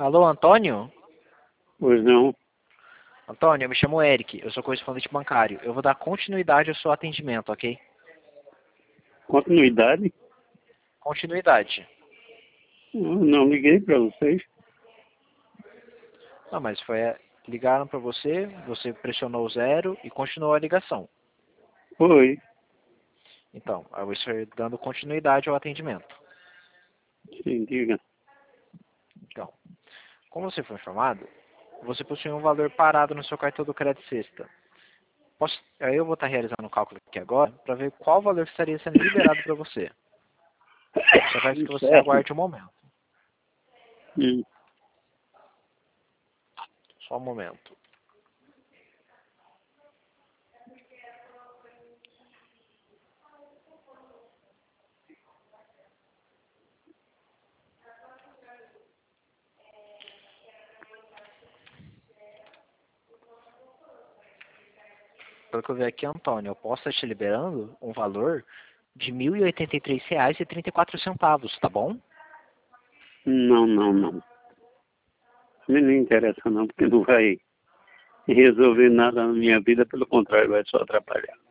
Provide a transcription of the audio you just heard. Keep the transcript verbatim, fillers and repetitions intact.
Alô, Antônio? Pois não. Antônio, eu me chamo Eric, eu sou correspondente bancário. Eu vou dar continuidade ao seu atendimento, ok? Continuidade? Continuidade. Eu não liguei para vocês. Não, mas foi... Ligaram para você, você pressionou o zero e continuou a ligação. Foi. Então, eu estou dando continuidade ao atendimento. Sim, diga. Então, como você foi informado, você possui um valor parado no seu cartão do crédito sexta. Posso... Aí eu vou estar realizando o cálculo aqui agora para ver qual valor estaria sendo liberado para você. Só peço que você Certo. aguarde um momento. Hum. Só um momento. Pelo que eu vi aqui, Antônio, eu posso estar te liberando um valor de mil e oitenta e três reais e trinta e quatro centavos, tá bom? Não, não, não. Me não interessa não, porque não vai resolver nada na minha vida, pelo contrário, vai só atrapalhar.